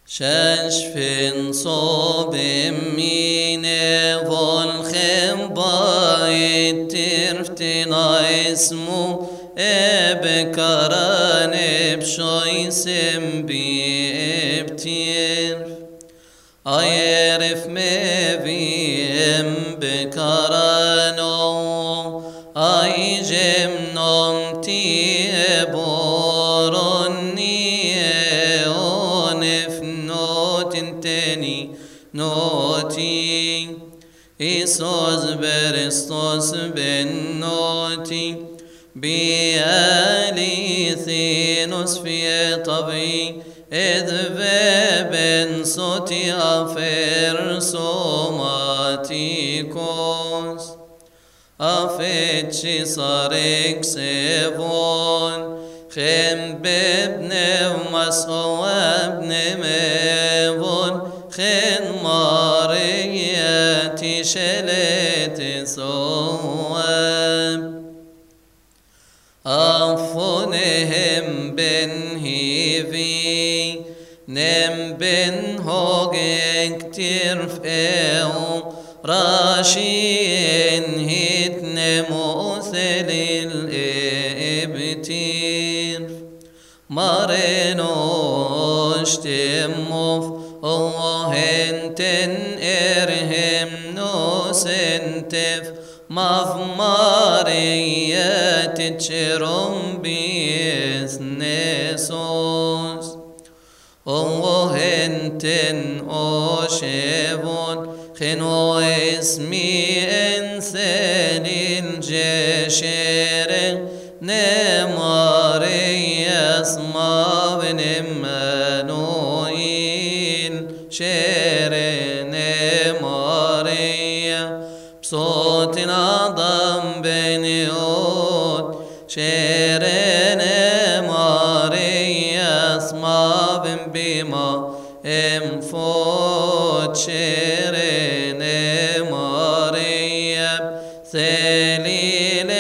ششفن صوب مينه والخم بايت ترفتنا اسمه ابكران بشويسم بيبتير ايرف مبيم بكرانو اي جمنم تيبورني اونف نوتنتني نوتي إيسوس برستوس بن نوتي بياليثينوس في طبي إذ بن صوتي أفر سوماتيكوس أفتشي صارك سيفون خم بابن ومسو ابن ميفون خن مارياتي شلت سواب أفونهم بن هيفي نم بن هوغن كتير فئو راشين هيت نموثل الإبتير مارينوش تموف وهنتن إرهم نوسنتف مفماريات تشرم بيثنسوس وهنتن أوشيبون خنو اسمي انسان الجشير نماري اسما بن منوئيل شير نماري بصوت عظم بنيوت شير نماري اسما بن بما امفوت شير ثليل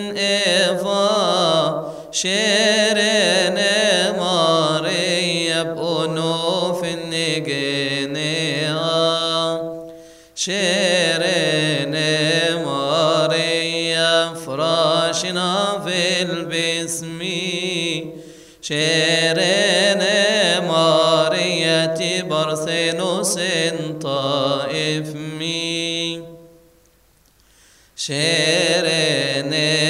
إفا شيرين ماريب أنوف النجنيا شيرين ماريب فراشنا في البسمي شيرين مارية برثنوس طائف مي شيرين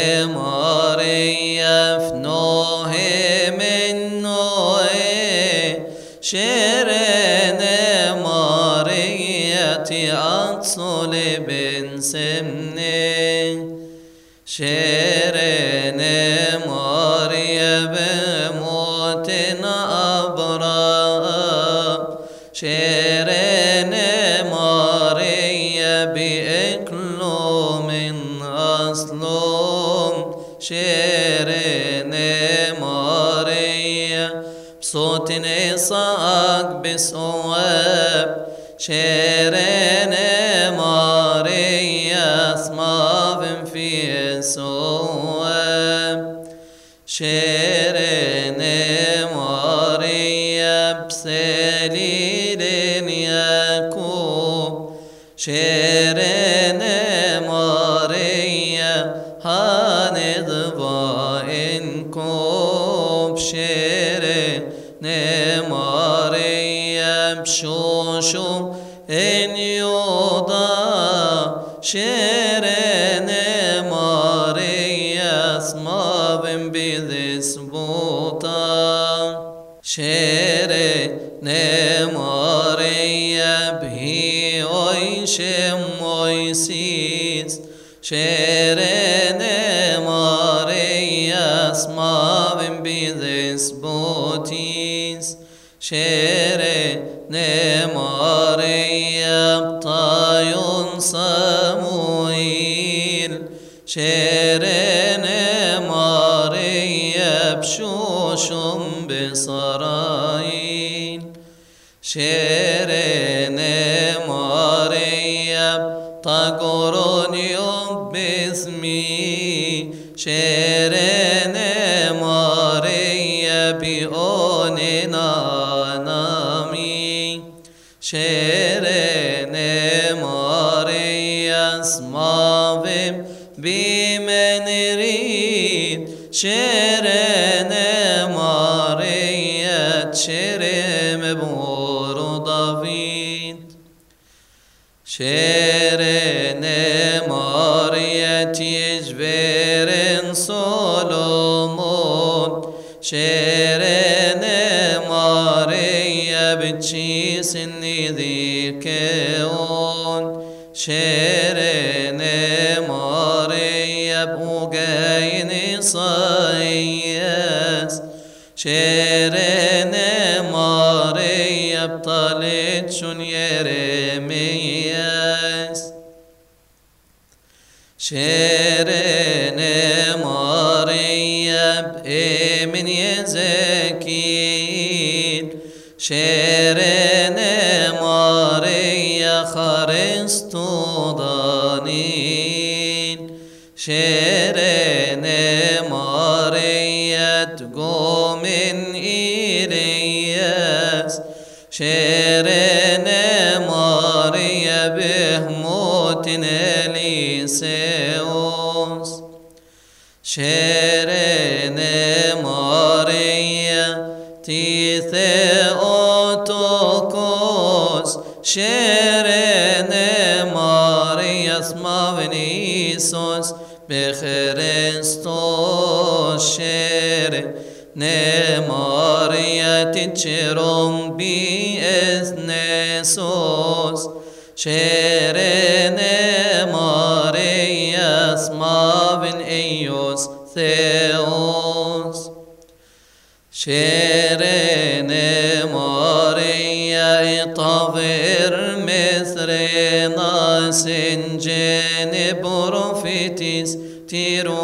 ماريا فنوه من نوه شيرين ماريا تأصل بن سمني شيرين ماريا بموتنا أبرا شيرين ماريا بإكلو من أصلهم شيرين ماريا بصوت إساق بصواب شيرين ماريا اسماء في صواب شيرين ماريا بسليل يعقوب شيرين ماريا هانذبا إنكم شيرين ماريا بشوشو إن يوضا شيرين ماريا اسما بن بذسبوتا شيرين ماريا بهي ويشم ويسيس شيرين ماريا اسما بن بذسبوتيس شيرين ماريا بطايون صموئيل شيرين ماريا بشوشم بصرايل شيرين ماريا بطاقرون يوم باسمي شيرين ماريا بأوننا نامي شيرene Marias mavim bimenrit شيرene Maria شيرم بورو دافيد شيرene Maria تجبرن سولومون شيرene Maria بتشيس ذيكون شيرene Maria بوغاين صايس شيرene Maria بطالت شن يرميس شيرene Maria بإمن يزكين شيرene Maria خرستو ضانين شيرene Maria تقوم إلياس شيرene Maria بهموت إليسيوس شيرene Maria تيثيوتوكوس شيرene Maria اسماونيسوس بخريستوس شيرene Maria تتشرم بإذنسوس شيرene Maria اسماون إيوس ثيوس شيرene Maria طافر مثرنا سنجن بروفيتيس تيرو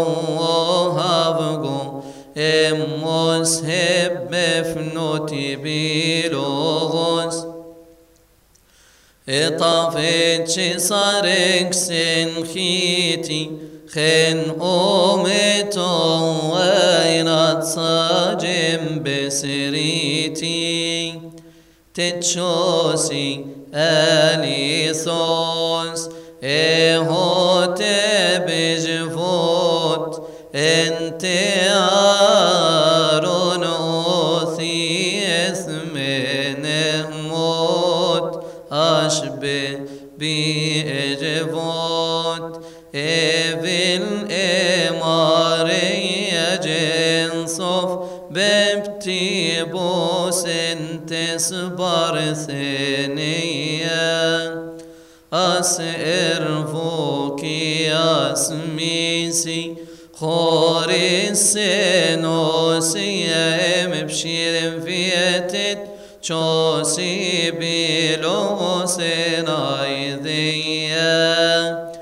هافغو اموس هب فنوتي بيلوغوس طافت صارك سنخيتي خن أمتو وينات صاجم بسريتي تتشوسي أليثوس إيهو تبجفوت انت آرون أوثي اسمه موت أشبه بإجفوت إبل إمارية جنصف ببتيبوس انتسبر ثنية أسئرفوكي أسميسي خوري السنوسي مبشير فيتت شوسي بلوسن أيذية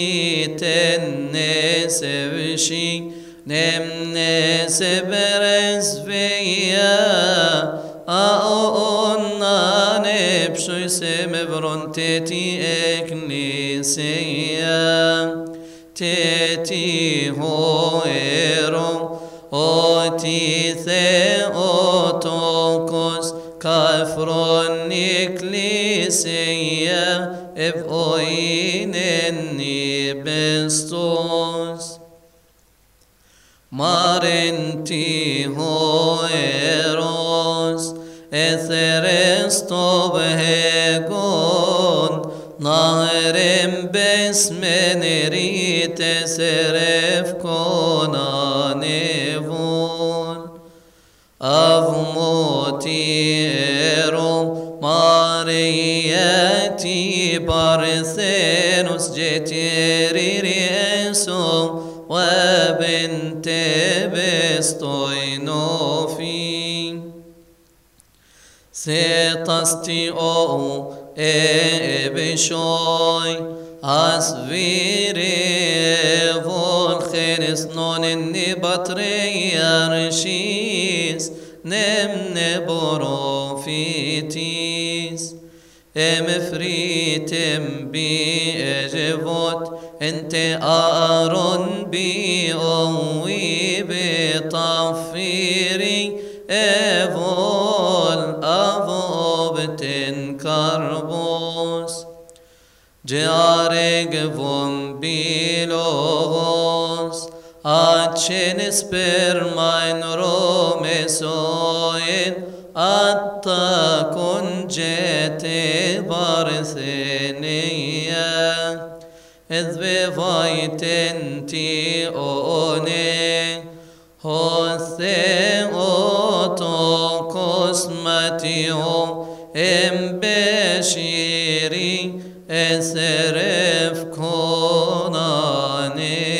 هيتنس بشي نمنس برز فيا أؤنا نبشو سمبرون تتي إكنيسيا تتي هو إيرو أوتي ثيوتوكوس كافرون إكليسيا إفوين النبستوس مارنتي هو إيروس إثرستو بهيقون نهرم باسم نريت سرف كونا نيفون أفموتي إيرو مارياتي بارثينوس جتيري ريسو وبنت بستوينوفي ستستي او ابشوي اسفيري فولخينس نون النبطريارشيس نمن بروفيتيس مفريتم بأجفوت انت آرون بأوي بطفيري أفول أفو obten carbos, Geareg vom bilos, Acenis per mein romesoin, Atta congete barthenia, Edvevaitenti one, Hothe oto cosmatio, Embeshiri eseref konane.